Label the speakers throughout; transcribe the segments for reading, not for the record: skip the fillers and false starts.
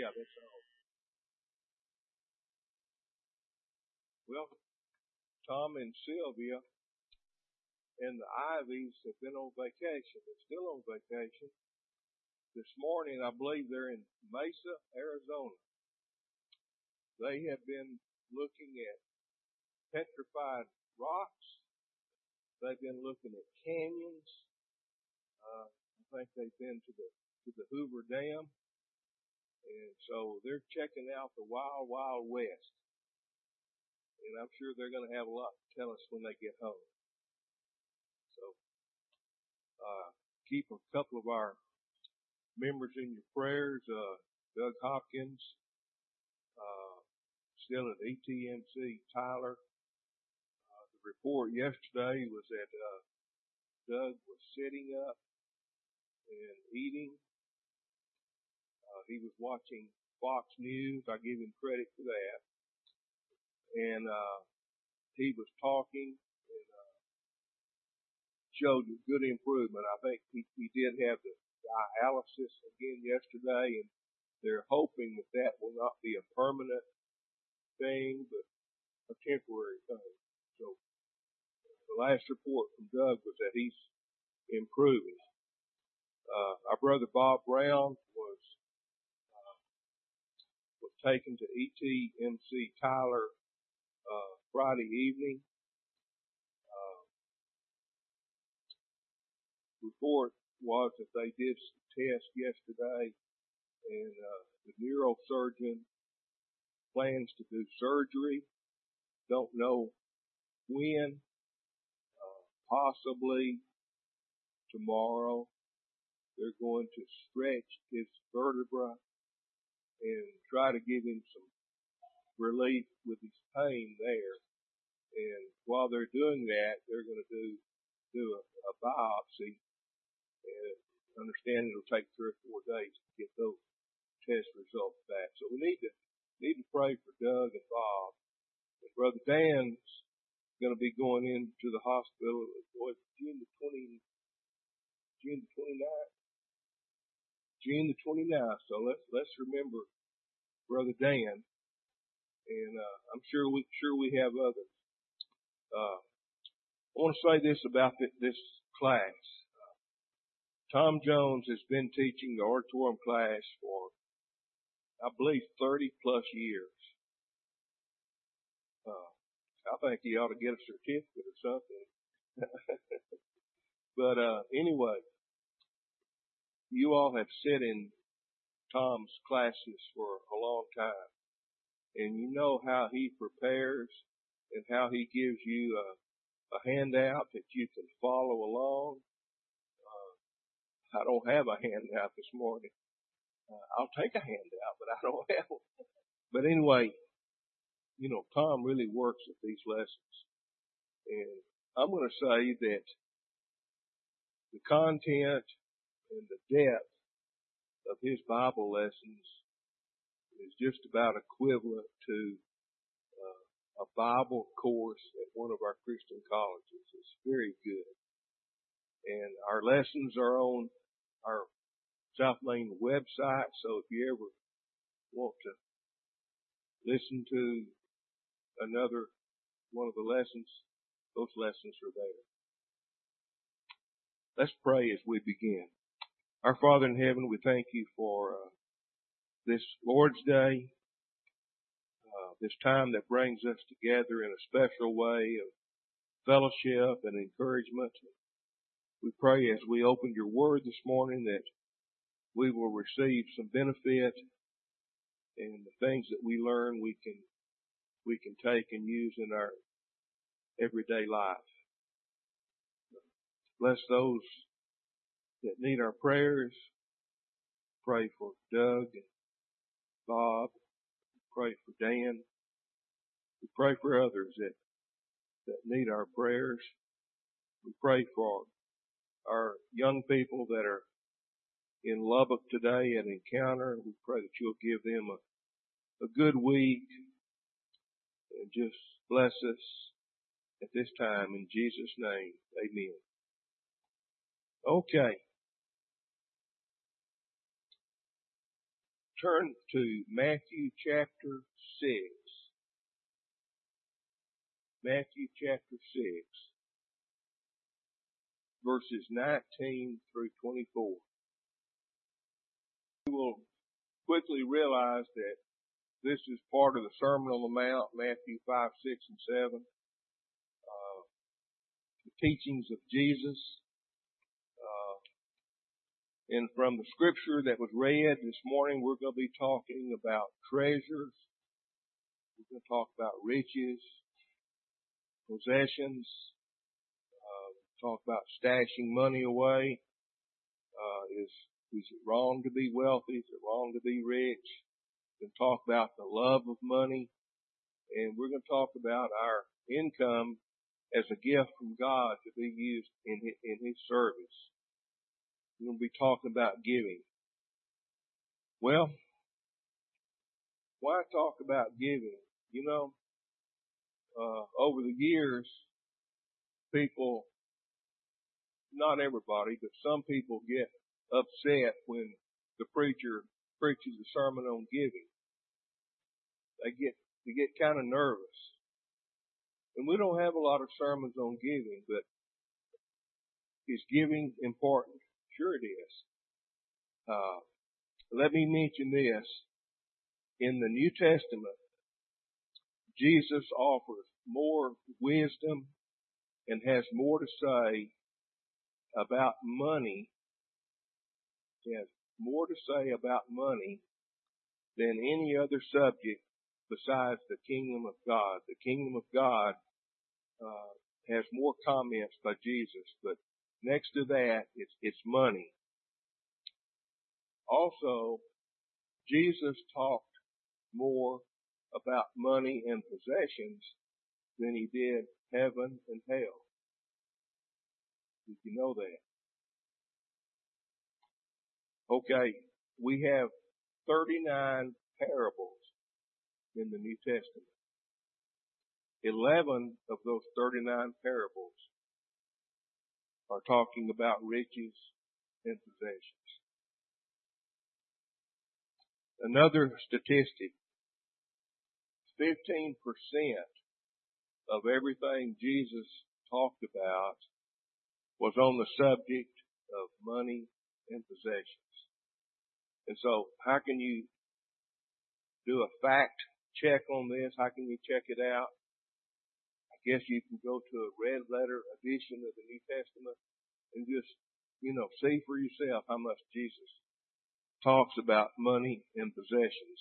Speaker 1: Yeah, that's all. Well, Tom and Sylvia and the Ivies have been on vacation. They're still on vacation. This morning, I believe they're in Mesa, Arizona. They have been looking at petrified rocks. They've been looking at canyons. I think they've been to the Hoover Dam. And so they're checking out the wild, wild west. And I'm sure they're going to have a lot to tell us when they get home. So, keep a couple of our members in your prayers. Doug Hopkins, still at ETMC, Tyler. The report yesterday was that, Doug was sitting up and eating. He was watching Fox News. I give him credit for that. And, he was talking and, showed good improvement. I think he did have the dialysis again yesterday, and they're hoping that will not be a permanent thing, but a temporary thing. So the last report from Doug was that he's improving. Our brother Bob Brown was taken to ETMC Tyler Friday evening. Report was that they did some tests yesterday, and the neurosurgeon plans to do surgery. Don't know when, possibly tomorrow. They're going to stretch his vertebra and try to give him some relief with his pain there. And while they're doing that, they're going to do a biopsy. And understand it'll take 3 or 4 days to get those test results back. So we need to pray for Doug and Bob. And Brother Dan's going to be going into the hospital June the 29th. June the 29th. So let's remember Brother Dan. And I'm sure we have others. I want to say this about this class. Tom Jones has been teaching the auditorium class for, I believe, 30 plus years. I think he ought to get a certificate or something. But anyway, you all have sat in Tom's classes for a long time, and you know how he prepares and how he gives you a handout that you can follow along. I don't have a handout this morning. I'll take a handout, but I don't have one. But anyway, you know, Tom really works at these lessons. And I'm going to say that the content and the depth of his Bible lessons is just about equivalent to a Bible course at one of our Christian colleges. It's very good. And our lessons are on our South Lane website, so if you ever want to listen to another one of the lessons, those lessons are there. Let's pray as we begin. Our Father in heaven, we thank you for this Lord's Day, this time that brings us together in a special way of fellowship and encouragement. We pray as we open your word this morning that we will receive some benefit, and the things that we learn we can take and use in our everyday life. Bless those that need our prayers. Pray for Doug and Bob. Pray for Dan. We pray for others that need our prayers. We pray for our young people that are in Lubbock today at Encounter. We pray that you'll give them a good week and just bless us at this time. In Jesus' name, amen. Okay. turn to Matthew chapter 6. Matthew chapter 6, verses 19 through 24. We will quickly realize that this is part of the Sermon on the Mount, Matthew 5, 6, and 7. The teachings of Jesus. And from the scripture that was read this morning, we're going to be talking about treasures. We're going to talk about riches, possessions, talk about stashing money away. Is it wrong to be wealthy? Is it wrong to be rich? We're going to talk about the love of money. And we're going to talk about our income as a gift from God to be used in His service. We're going to be talking about giving. Well, why talk about giving? You know, over the years, people, not everybody, but some people get upset when the preacher preaches a sermon on giving. They get kind of nervous. And we don't have a lot of sermons on giving, but is giving important? Sure it is. Let me mention this. In the New Testament, Jesus offers more wisdom and has more to say about money. He has more to say about money than any other subject besides the kingdom of God. The kingdom of God has more comments by Jesus, but next to that, it's money. Also, Jesus talked more about money and possessions than He did heaven and hell. Did you know that? Okay, we have 39 parables in the New Testament. 11 of those 39 parables are talking about riches and possessions. Another statistic, 15% of everything Jesus talked about was on the subject of money and possessions. And so, how can you do a fact check on this? How can you check it out? I guess you can go to a red letter edition of the New Testament and just, see for yourself how much Jesus talks about money and possessions.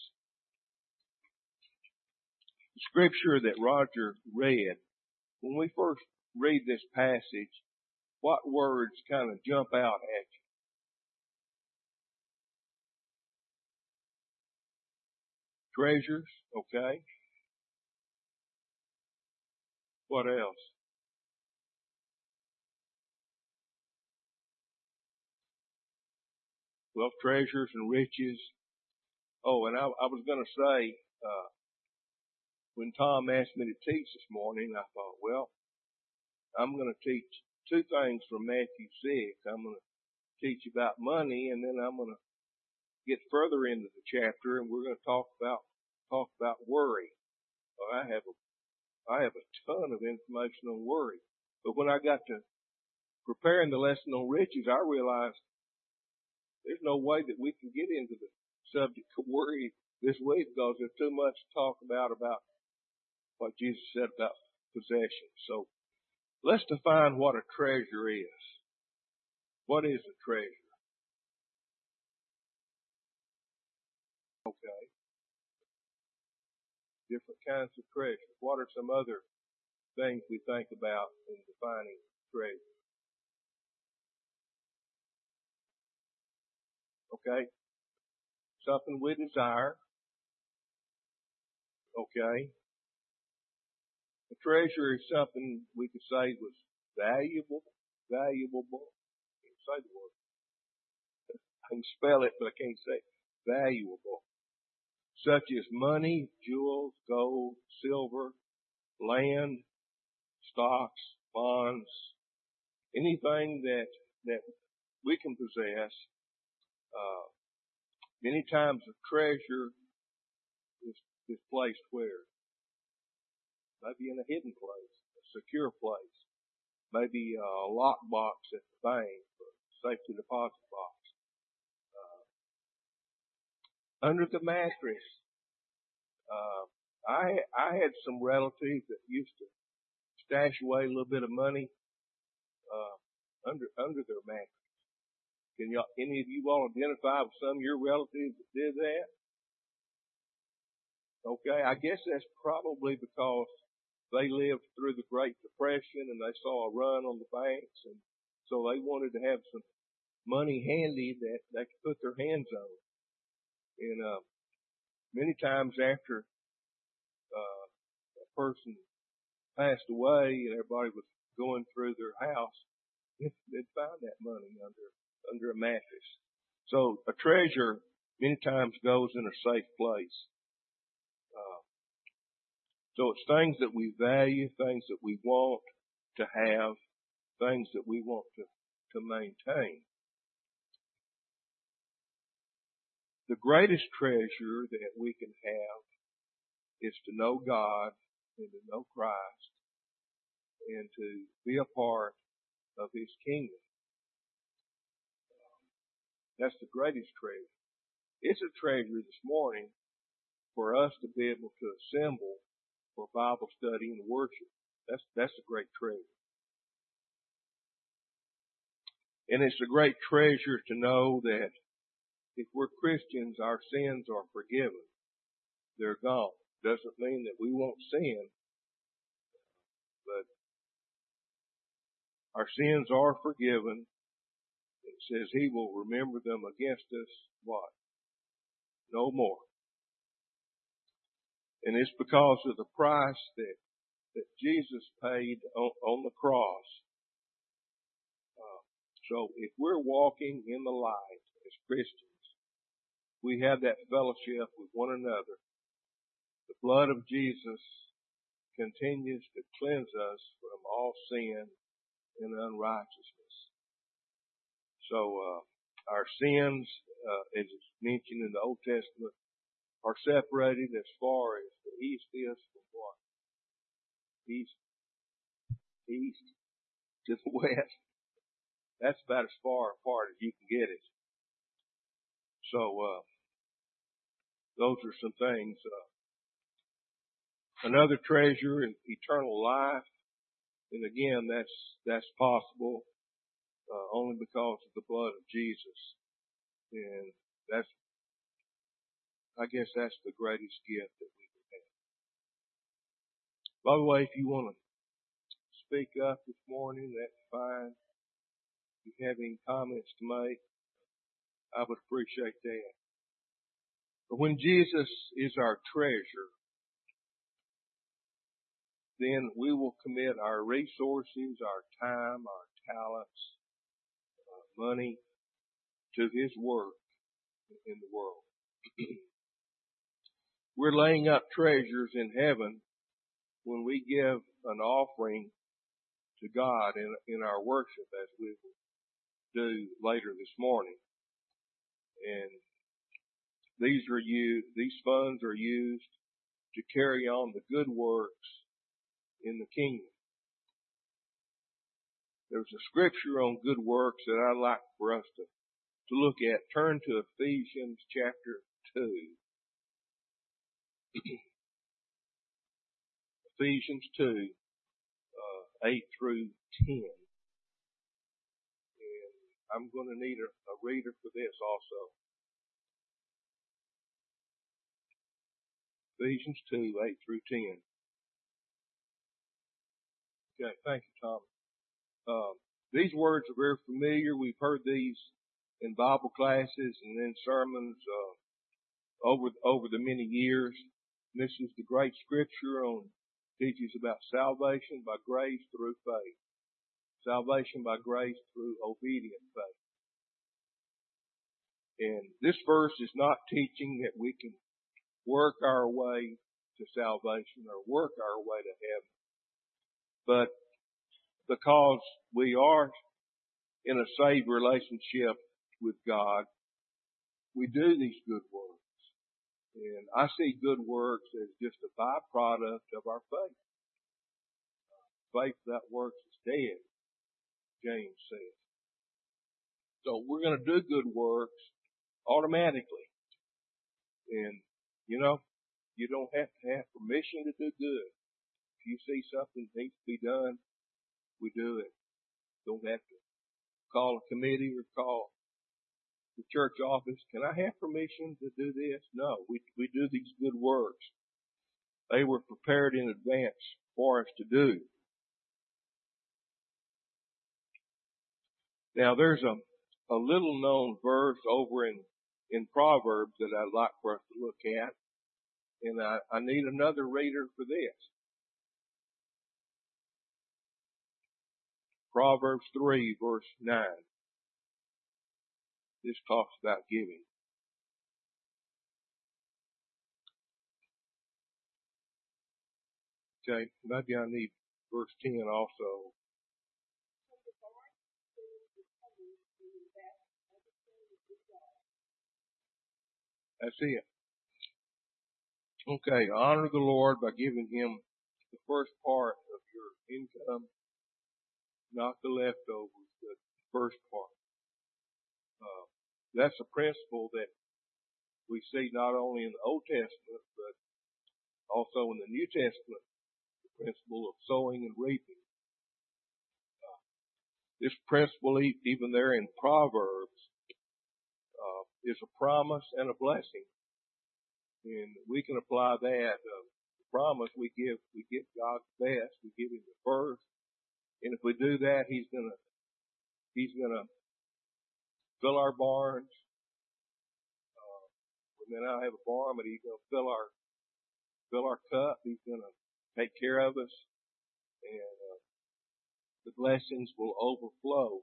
Speaker 1: The scripture that Roger read, when we first read this passage, what words kind of jump out at you? Treasures, okay. What else? Well, treasures and riches. Oh, and I was going to say, when Tom asked me to teach this morning, I thought, well, I'm going to teach two things from Matthew 6. I'm going to teach about money, and then I'm going to get further into the chapter, and we're going to talk about worry. I have a ton of information on worry. But when I got to preparing the lesson on riches, I realized there's no way that we can get into the subject of worry this week because there's too much to talk about what Jesus said about possessions. So let's define what a treasure is. What is a treasure? Okay. Different kinds of treasures. What are some other things we think about in defining treasure? Okay. Something we desire. Okay. A treasure is something we could say was valuable. I can say the word. I can spell it, but I can't say it. Valuable. Such as money, jewels, gold, silver, land, stocks, bonds, anything that we can possess, Many times a treasure is placed where? Maybe in a hidden place, a secure place. Maybe a lockbox at the bank, or safety deposit box. Under the mattress. I had some relatives that used to stash away a little bit of money under their mattress. Can any of you all identify with some of your relatives that did that? Okay, I guess that's probably because they lived through the Great Depression and they saw a run on the banks, and so they wanted to have some money handy that they could put their hands on. And many times after a person passed away and everybody was going through their house, they'd find that money under a mattress. So a treasure many times goes in a safe place. So it's things that we value, things that we want to have, things that we want to maintain. The greatest treasure that we can have is to know God and to know Christ and to be a part of His kingdom. That's the greatest treasure. It's a treasure this morning for us to be able to assemble for Bible study and worship. That's a great treasure. And it's a great treasure to know that if we're Christians, our sins are forgiven. They're gone. Doesn't mean that we won't sin, but our sins are forgiven. It says He will remember them against us, what? No more. And it's because of the price that Jesus paid on the cross. So if we're walking in the light as Christians, we have that fellowship with one another. The blood of Jesus continues to cleanse us from all sin and unrighteousness. So our sins, as it's mentioned in the Old Testament, are separated as far as the east is from what? East to the west. That's about as far apart as you can get it. So those are some things. Another treasure is eternal life, and again, that's possible only because of the blood of Jesus, and I guess that's the greatest gift that we can have. By the way, if you want to speak up this morning, that's fine. If you have any comments to make, I would appreciate that. But when Jesus is our treasure, then we will commit our resources, our time, our talents, money to His work in the world. We're laying up treasures in heaven when we give an offering to God in our worship, as we will do later this morning. And these funds are used to carry on the good works in the kingdom. There's a scripture on good works that I'd like for us to look at. Turn to Ephesians chapter 2. Ephesians 2, 8 through 10. And I'm going to need a reader for this also. Ephesians 2, 8 through 10. Okay, thank you, Tom. These words are very familiar. We've heard these in Bible classes and in sermons over the many years. And this is the great scripture teaches about salvation by grace through faith. Salvation by grace through obedient faith. And this verse is not teaching that we can work our way to salvation or work our way to heaven. But because we are in a saved relationship with God, we do these good works. And I see good works as just a byproduct of our faith. Faith without works is dead, James says. So we're going to do good works automatically. And, you know, you don't have to have permission to do good. If you see something that needs to be done, we do it. Don't have to call a committee or call the church office. Can I have permission to do this? No, we do these good works. They were prepared in advance for us to do. Now there's a little known verse over in Proverbs that I'd like for us to look at. And I need another reader for this. Proverbs 3 verse 9. This talks about giving. Okay, maybe I need verse 10 also. That's it. Okay, honor the Lord by giving Him the first part of your income, not the leftovers, but the first part. That's a principle that we see not only in the Old Testament, but also in the New Testament, the principle of sowing and reaping. This principle, even there in Proverbs, is a promise and a blessing. And we can apply that. The promise we give God the best. We give Him the first. And if we do that, He's gonna fill our barns. We may not have a barn, but He's gonna fill our cup. He's gonna take care of us, and the blessings will overflow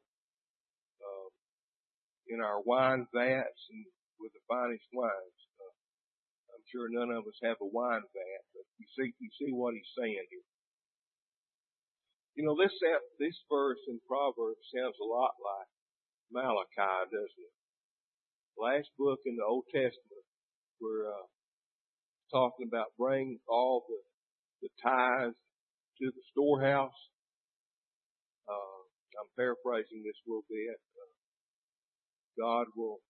Speaker 1: in our wine vats and with the finest wines. I'm sure none of us have a wine vat, but you see what he's saying here. You know, this verse in Proverbs sounds a lot like Malachi, doesn't it? Last book in the Old Testament, we're talking about bringing all the tithes to the storehouse. I'm paraphrasing this a little bit. God will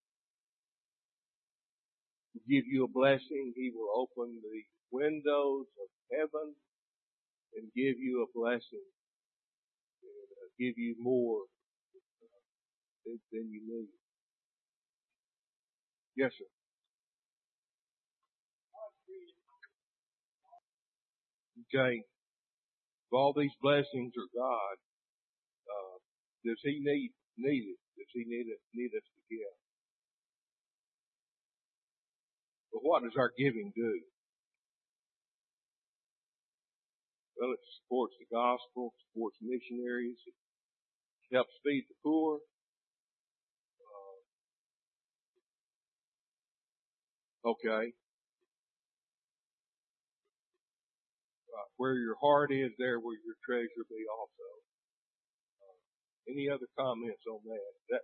Speaker 1: give you a blessing. He will open the windows of heaven and give you a blessing and give you more than you need. Yes, sir. Okay. If all these blessings are God, does He need it? Does He need us to give? But what does our giving do? Well, it supports the gospel, supports missionaries, it helps feed the poor. Okay. Where your heart is, there will your treasure be also. Any other comments on that?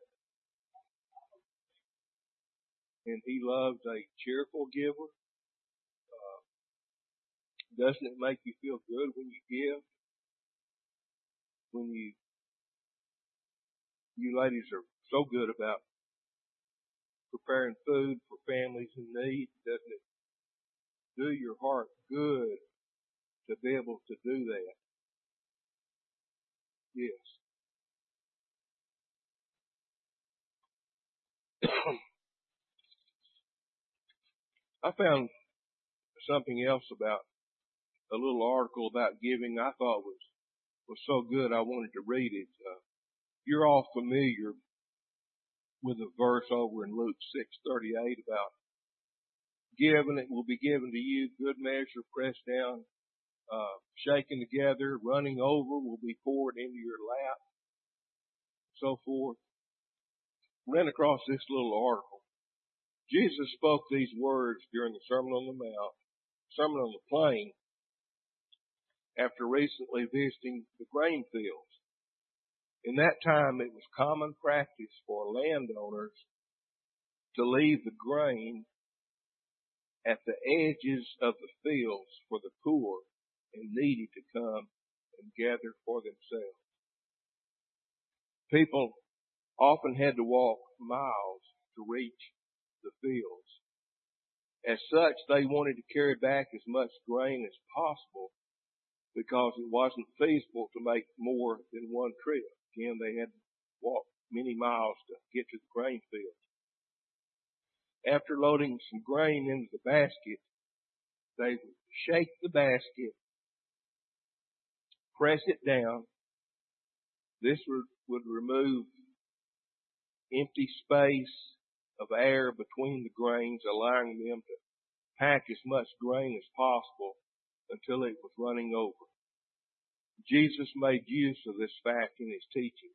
Speaker 1: And He loves a cheerful giver. Doesn't it make you feel good when you give? When you ladies are so good about preparing food for families in need, doesn't it do your heart good to be able to do that? Yes. I found something else about a little article about giving I thought was so good I wanted to read it. You're all familiar with a verse over in Luke 6:38 about give and it will be given to you, good measure, pressed down, shaken together, running over will be poured into your lap, so forth. Ran across this little article. Jesus spoke these words during the Sermon on the Plain, after recently visiting the grain fields. In that time, it was common practice for landowners to leave the grain at the edges of the fields for the poor and needy to come and gather for themselves. People often had to walk miles to reach the fields. As such, they wanted to carry back as much grain as possible because it wasn't feasible to make more than one trip. Again, they had to walk many miles to get to the grain fields. After loading some grain into the basket, they would shake the basket, press it down. This would remove empty space of air between the grains, allowing them to pack as much grain as possible until it was running over. Jesus made use of this fact in his teaching.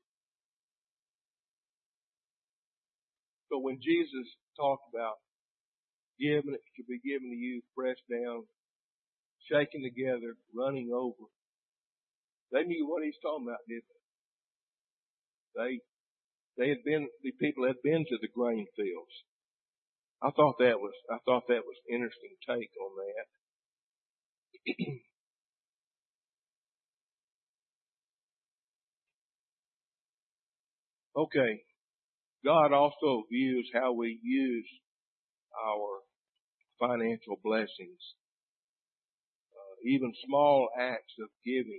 Speaker 1: So when Jesus talked about giving, it should be given to you, pressed down, shaken together, running over, they knew what he's talking about, didn't they? The people had been to the grain fields. I thought that was an interesting take on that. Okay. God also views how we use our financial blessings. Even small acts of giving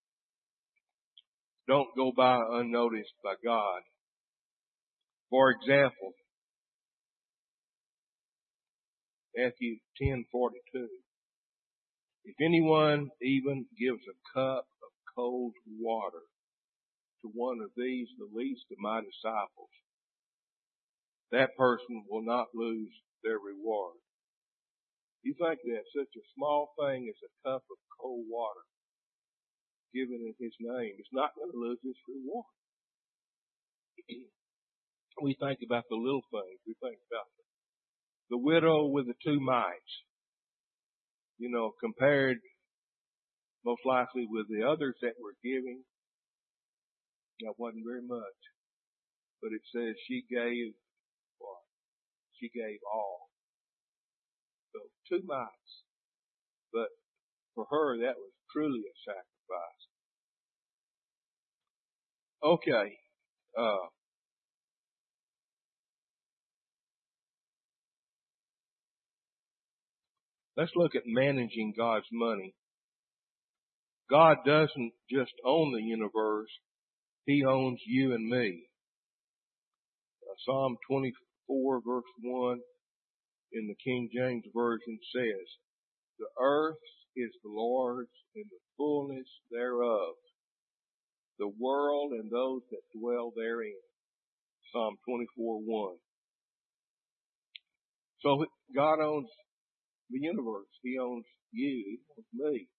Speaker 1: don't go by unnoticed by God. For example, Matthew 10:42. If anyone even gives a cup of cold water to one of these, the least of my disciples, that person will not lose their reward. You think that such a small thing as a cup of cold water given in his name is not going to lose its reward. We think about the little things. We think about the widow with the 2 mites. Compared most likely with the others that were giving, that wasn't very much. But it says she gave what? She gave all. So 2 mites. But for her, that was truly a sacrifice. Okay. Let's look at managing God's money. God doesn't just own the universe. He owns you and me. Psalm 24 verse 1 in the King James Version says, the earth is the Lord's and the fullness thereof, the world and those that dwell therein. Psalm 24:1. So God owns the universe. He owns you. He owns me.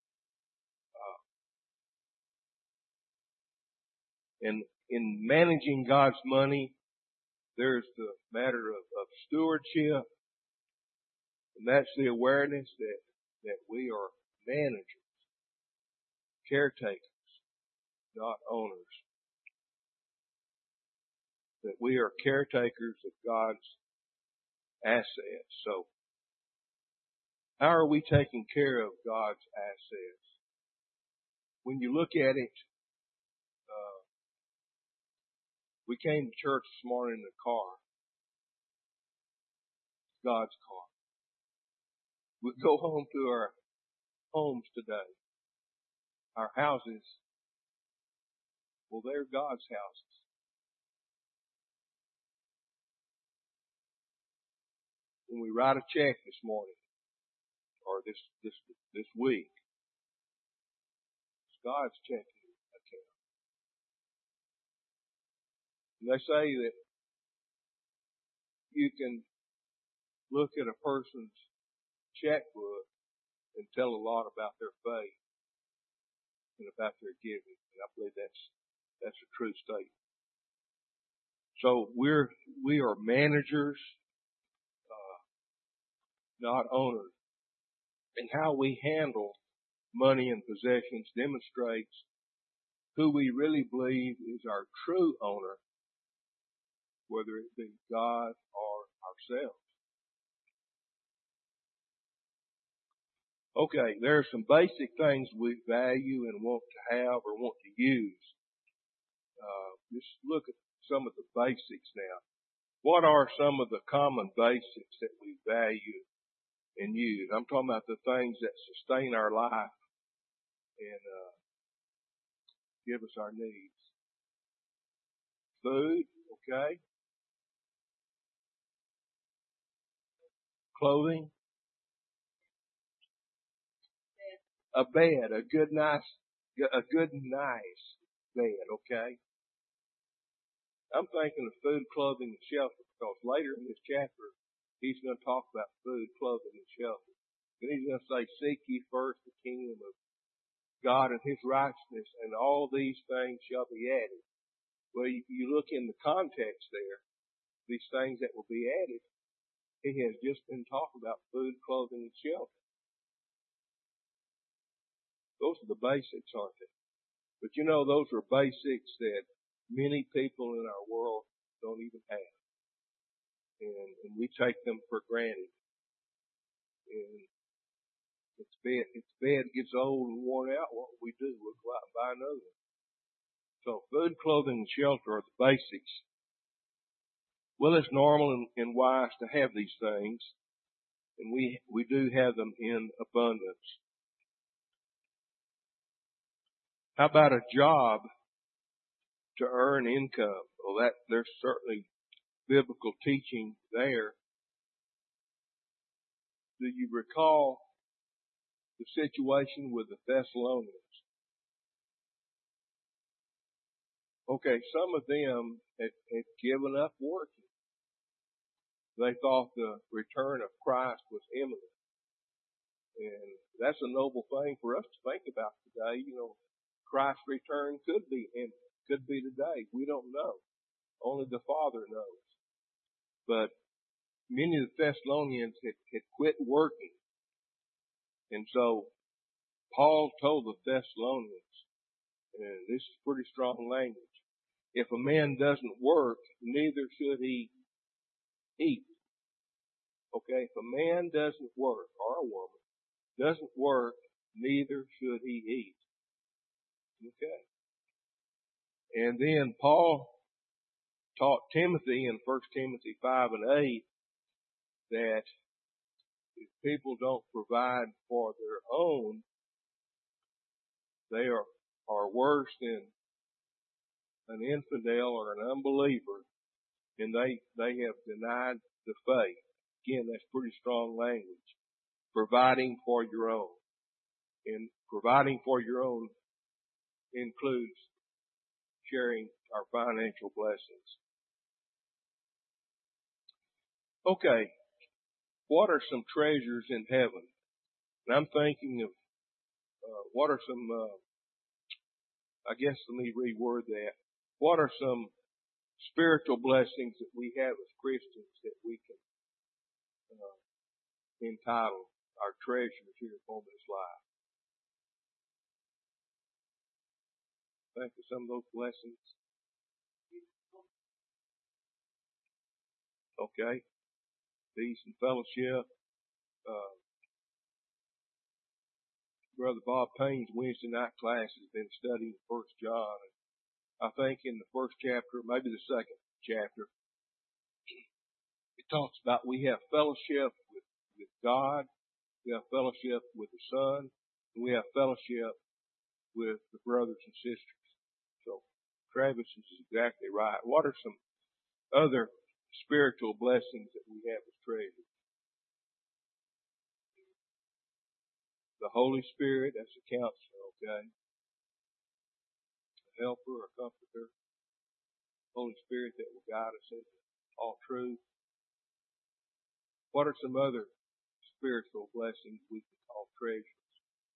Speaker 1: And in managing God's money, there's the matter of stewardship. And that's the awareness that we are managers, caretakers, not owners. That we are caretakers of God's assets. So, how are we taking care of God's assets? When you look at it, we came to church this morning in the car. God's car. We go home to our homes today. Our houses, well, they're God's houses. When we write a check this morning, or this week, it's God's checking account. And they say that you can look at a person's checkbook and tell a lot about their faith and about their giving. And I believe that's a true statement. So we are managers, not owners. And how we handle money and possessions demonstrates who we really believe is our true owner, whether it be God or ourselves. Okay, there are some basic things we value and want to have or want to use. Just look at some of the basics now. What are some of the common basics that we value and use? I'm talking about the things that sustain our life and give us our needs. Food, okay. Clothing. A bed, a good nice bed, okay. I'm thinking of food, clothing, and shelter because later in this chapter, he's going to talk about food, clothing, and shelter. And he's going to say, seek ye first the kingdom of God and his righteousness, and all these things shall be added. Well, you look in the context there, these things that will be added, he has just been talking about food, clothing, and shelter. Those are the basics, aren't they? But you know, those are basics that many people in our world don't even have. And we take them for granted. And it's bad, it gets old and worn out. What we do, we'll go out and buy another one. So food, clothing, and shelter are the basics. Well, it's normal and wise to have these things. And we do have them in abundance. How about a job to earn income? Well, there's certainly biblical teaching there. Do you recall the situation with the Thessalonians? Okay, some of them had given up working. They thought the return of Christ was imminent. And that's a noble thing for us to think about today. You know, Christ's return could be imminent, could be today. We don't know. Only the Father knows. But many of the Thessalonians had quit working. And so Paul told the Thessalonians, and this is pretty strong language, if a man doesn't work, neither should he eat. Okay, if a man doesn't work, or a woman doesn't work, neither should he eat. Okay. And then Paul taught Timothy in 1 Timothy 5 and 8 that if people don't provide for their own, they are worse than an infidel or an unbeliever, and they have denied the faith. Again, that's pretty strong language. Providing for your own. And providing for your own includes sharing our financial blessings. Okay, what are some treasures in heaven? And I'm thinking of what are some, I guess let me reword that. What are some spiritual blessings that we have as Christians that we can entitle our treasures here upon this life? Think of some of those blessings. Okay. Peace and fellowship. Brother Bob Payne's Wednesday night class has been studying 1 John. I think in the first chapter, maybe the second chapter, it talks about we have fellowship with God, we have fellowship with the Son, and we have fellowship with the brothers and sisters. So Travis is exactly right. What are some other spiritual blessings that we have as treasures? The Holy Spirit, that's a counselor, okay? A helper, a comforter. Holy Spirit that will guide us into all truth. What are some other spiritual blessings we can call treasures?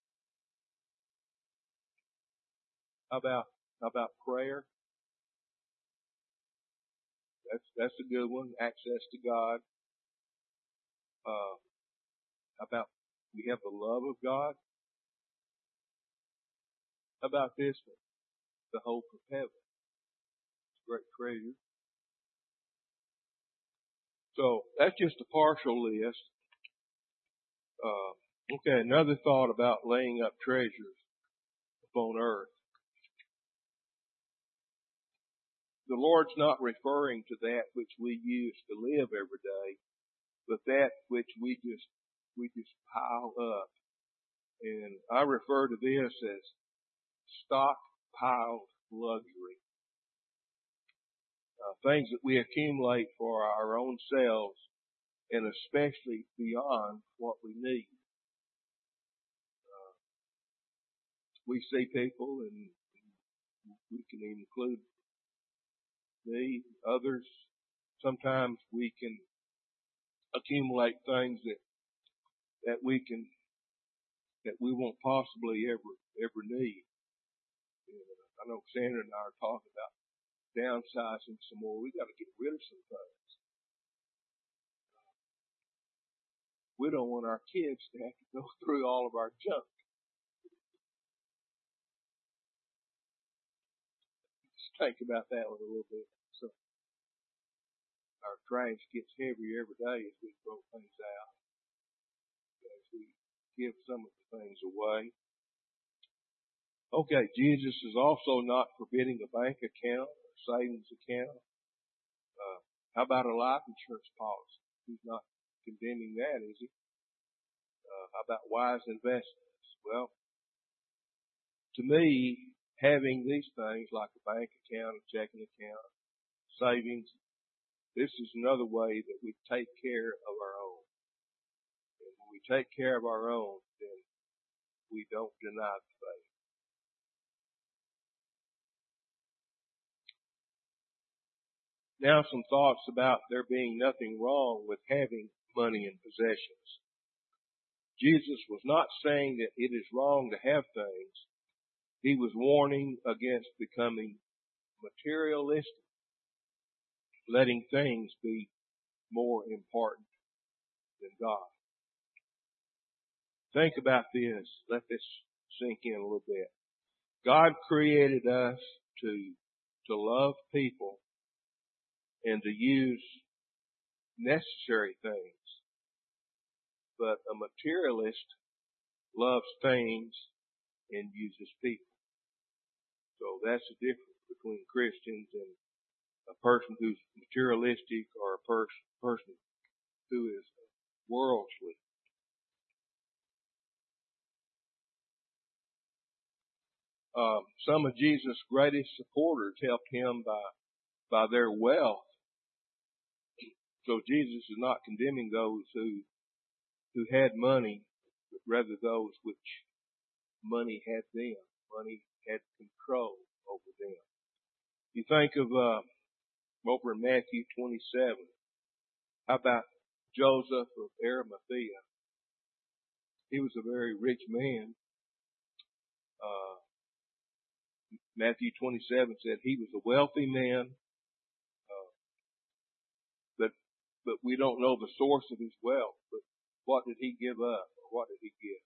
Speaker 1: How about prayer? That's a good one. Access to God. How about we have the love of God? How about this one? The hope of heaven. It's a great treasure. So that's just a partial list. Okay, another thought about laying up treasures upon earth. The Lord's not referring to that which we use to live every day, but that which we just pile up. And I refer to this as stockpiled luxury. Things that we accumulate for our own selves, and especially beyond what we need. We see people, and we can include me, others. Sometimes we can accumulate things that we won't possibly ever need. I know Sandra and I are talking about downsizing some more. We got to get rid of some things. We don't want our kids to have to go through all of our junk. Just think about that one a little bit. So our trash gets heavier every day as we throw things out, as we give some of the things away. Okay, Jesus is also not forbidding a bank account or savings account. How about a life insurance policy? He's not condemning that, is he? How about wise investments? Well, to me, having these things like a bank account, a checking account, savings, this is another way that we take care of our own. And when we take care of our own, then we don't deny the faith. Now some thoughts about there being nothing wrong with having money and possessions. Jesus was not saying that it is wrong to have things. He was warning against becoming materialistic, letting things be more important than God. Think about this. Let this sink in a little bit. God created us to love people and to use necessary things. But a materialist loves things and uses people. So that's the difference between Christians and a person who's materialistic or a person who is worldly. Some of Jesus' greatest supporters helped him by their wealth. So Jesus is not condemning those who had money, but rather those which money had them. Money had control over them. You think of over in Matthew 27. How about Joseph of Arimathea? He was a very rich man. Matthew 27 said he was a wealthy man, but we don't know the source of his wealth. But what did he give up? Or what did he give?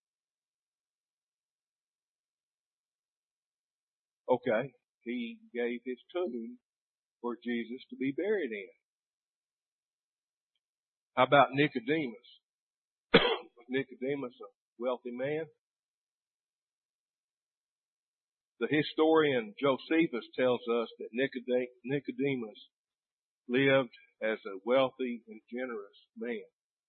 Speaker 1: Okay, he gave his tomb for Jesus to be buried in. How about Nicodemus? Was Nicodemus a wealthy man? The historian Josephus tells us that Nicodemus lived as a wealthy and generous man.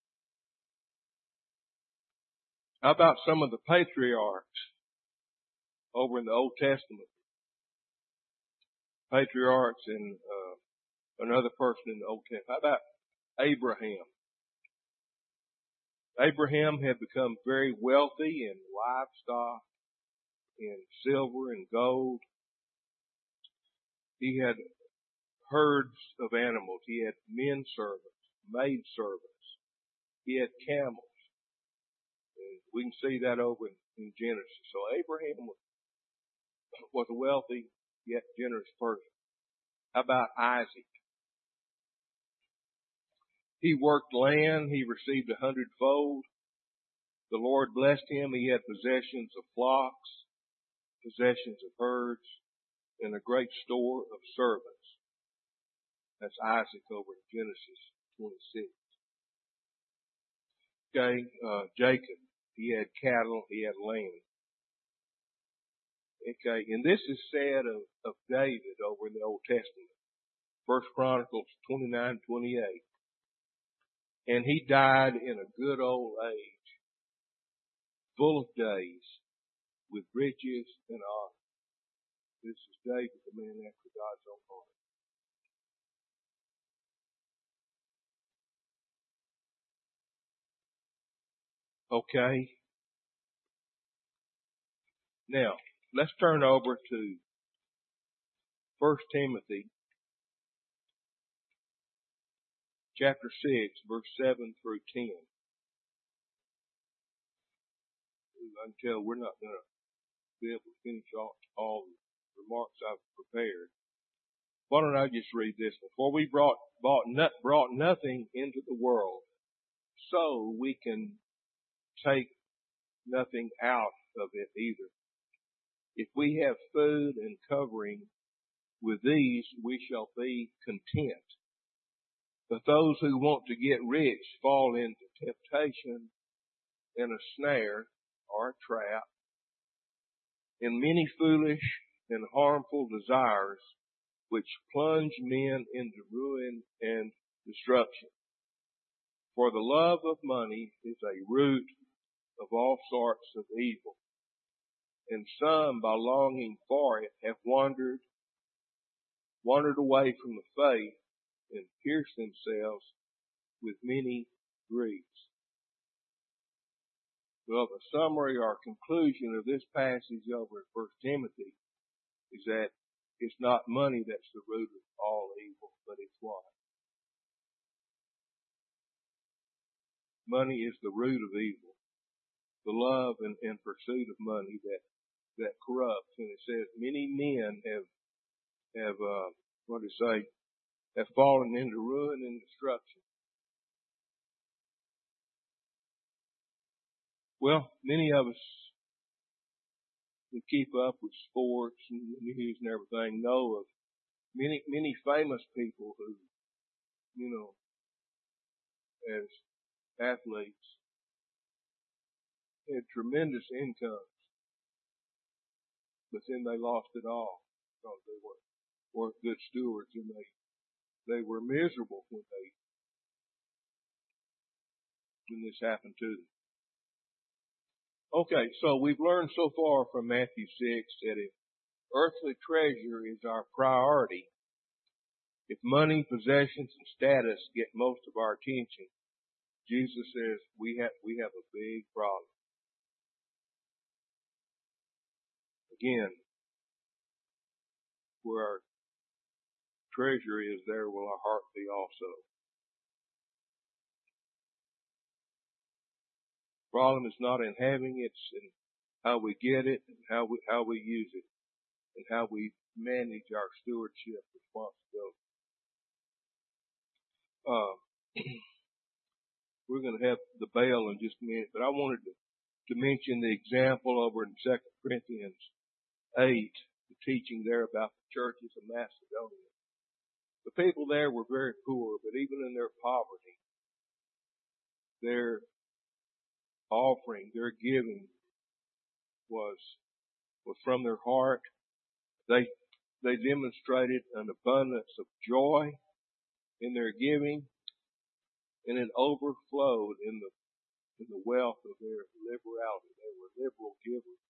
Speaker 1: How about some of the patriarchs over in the Old Testament? Patriarchs and another person in the Old Testament. How about Abraham? Abraham had become very wealthy in livestock, in silver and gold. He had herds of animals. He had men servants, maid servants. He had camels. And we can see that over in Genesis. So Abraham was a wealthy yet generous person. How about Isaac? He worked land. He received 100-fold. The Lord blessed him. He had possessions of flocks, possessions of herds, and a great store of servants. That's Isaac over in Genesis 26. Okay, Jacob, he had cattle, he had land. Okay, and this is said of David over in the Old Testament. 1 Chronicles 29:28. And he died in a good old age, full of days, with riches and honor. This is David, the man after God's own heart. Okay. Now, let's turn over to 1 Timothy chapter 6, verse 7 through 10. I can tell we're not going to be able to finish all the remarks I've prepared. Why don't I just read this? For we brought nothing into the world, so we can take nothing out of it either. If we have food and covering, with these we shall be content. But those who want to get rich fall into temptation and a snare or a trap, and many foolish and harmful desires which plunge men into ruin and destruction. For the love of money is a root of all sorts of evil, and some by longing for it have wandered away from the faith and pierced themselves with many griefs. Well, the summary or conclusion of this passage over in 1 Timothy is that it's not money that's the root of all evil, but it's what? Money is the root of evil. The love and pursuit of money that corrupts. And it says many men have fallen into ruin and destruction. Well, many of us who keep up with sports and the news and everything know of many famous people who, as athletes, had tremendous incomes, but then they lost it all because they weren't good stewards, and they were miserable when this happened to them. Okay, so we've learned so far from Matthew 6 that if earthly treasure is our priority, if money, possessions, and status get most of our attention, Jesus says we have a big problem. Again, where our treasure is, there will our heart be also. The problem is not in having it, it's in how we get it, and how we use it, and how we manage our stewardship responsibility. We're going to have the bell in just a minute, but I wanted to mention the example over in 2 Corinthians 8, the teaching there about the churches of Macedonia. The people there were very poor, but even in their poverty, their offering, their giving was from their heart. They demonstrated an abundance of joy in their giving, and it overflowed in the wealth of their liberality. They were liberal givers.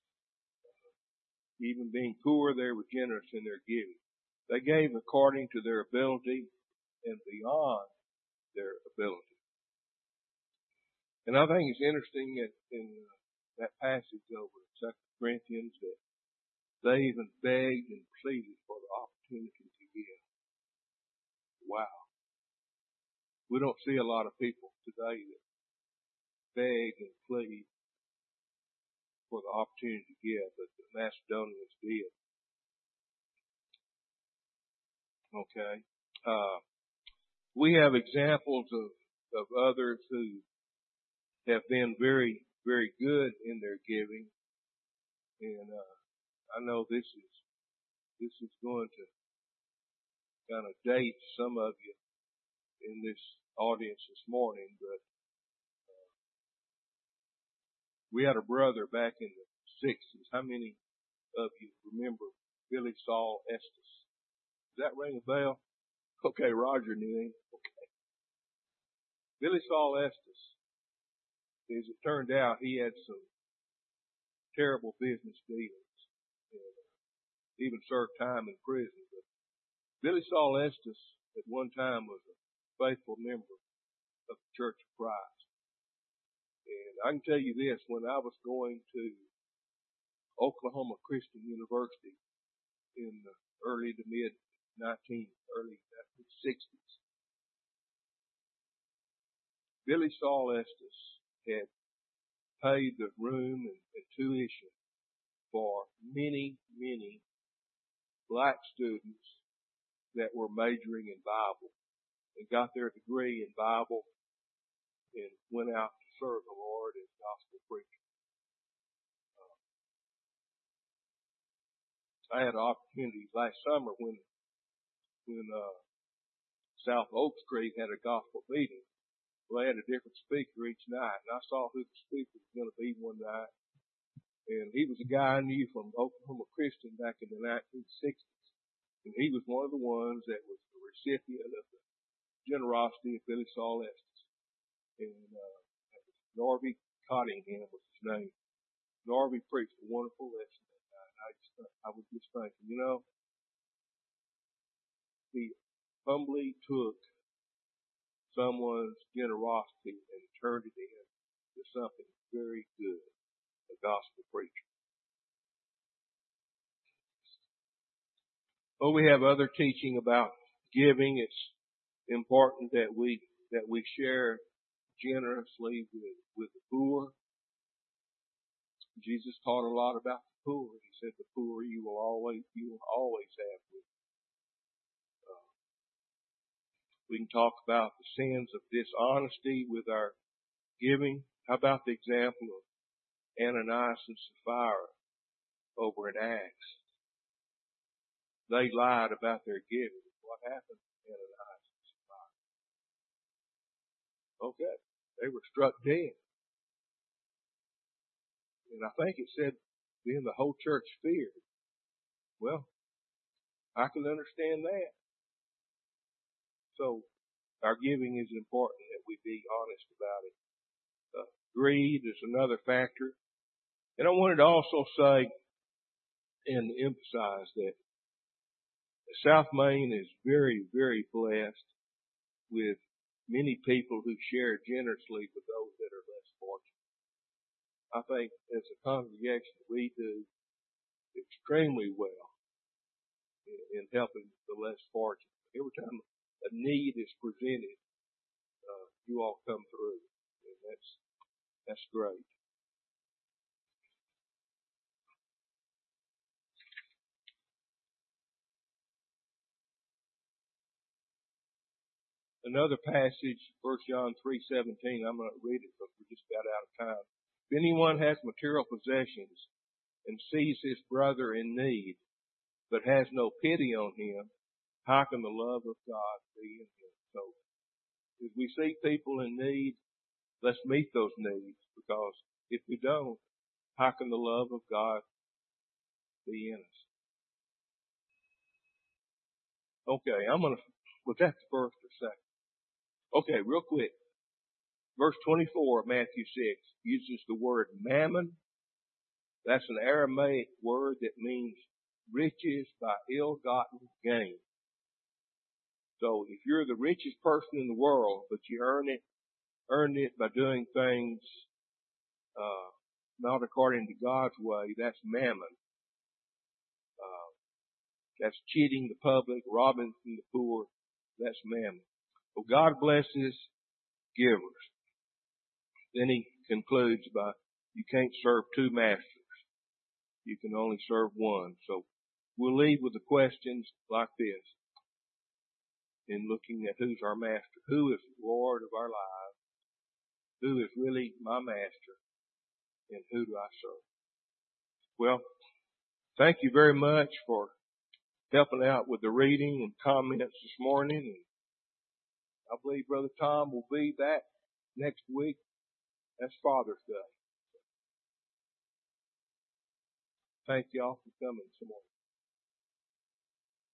Speaker 1: Even being poor, they were generous in their giving. They gave according to their ability and beyond their ability. And I think it's interesting that in that passage over in 2 Corinthians that they even begged and pleaded for the opportunity to give. Wow. We don't see a lot of people today that beg and plead for the opportunity to give, but the Macedonians did. Okay. We have examples of others who have been very, very good in their giving. And I know this is going to kind of date some of you in this audience this morning, but we had a brother back in the 60s. How many of you remember Billy Saul Estes? Does that ring a bell? Okay, Roger knew him. Okay. Billy Saul Estes, as it turned out, he had some terrible business dealings and even served time in prison. But Billy Saul Estes at one time was a faithful member of the Church of Christ. And I can tell you this, when I was going to Oklahoma Christian University in the early 1960s, Billy Saul Estes had paid the room and tuition for many, many black students that were majoring in Bible and got their degree in Bible and went out to serve the Lord as gospel preacher. I had an opportunity last summer when South Oaks Creek had a gospel meeting. Well, they had a different speaker each night, and I saw who the speaker was going to be one night. And he was a guy I knew from Oklahoma Christian back in the 1960s. And he was one of the ones that was the recipient of the generosity of Billy Saul Estes. And Norby Cottingham was his name. Norby preached a wonderful lesson that night. I was just thinking, he humbly took someone's generosity and turned it into something very good, a gospel preacher. Well, we have other teaching about giving. It's important that we share generously with the poor. Jesus taught a lot about the poor. He said, "The poor you will always have with you." We can talk about the sins of dishonesty with our giving. How about the example of Ananias and Sapphira over in Acts? They lied about their giving. What happened to Ananias and Sapphira? Okay, they were struck dead. And I think it said then the whole church feared. Well, I can understand that. So our giving is important that we be honest about it. Greed is another factor. And I wanted to also say and emphasize that South Main is very, very blessed with many people who share generously with those that are less fortunate. I think as a congregation we do extremely well in helping the less fortunate. Every time a need is presented, you all come through, and that's great. Another passage, 1 John 3:17, I'm going to read it because we're just about out of time. If anyone has material possessions and sees his brother in need, but has no pity on him, how can the love of God be in him? So, if we see people in need, let's meet those needs, because if we don't, how can the love of God be in us? Okay, was that the first or second? Okay, real quick. Verse 24 of Matthew 6 uses the word mammon. That's an Aramaic word that means riches by ill-gotten gain. So if you're the richest person in the world, but you earned it by doing things not according to God's way, that's mammon. That's cheating the public, robbing from the poor. That's mammon. Well, God blesses givers. Then he concludes by, you can't serve two masters. You can only serve one. So we'll leave with the questions like this in looking at who's our master. Who is the Lord of our lives? Who is really my master? And who do I serve? Well, thank you very much for helping out with the reading and comments this morning. I believe Brother Tom will be back next week. That's Father's Day. Thank y'all for coming this morning.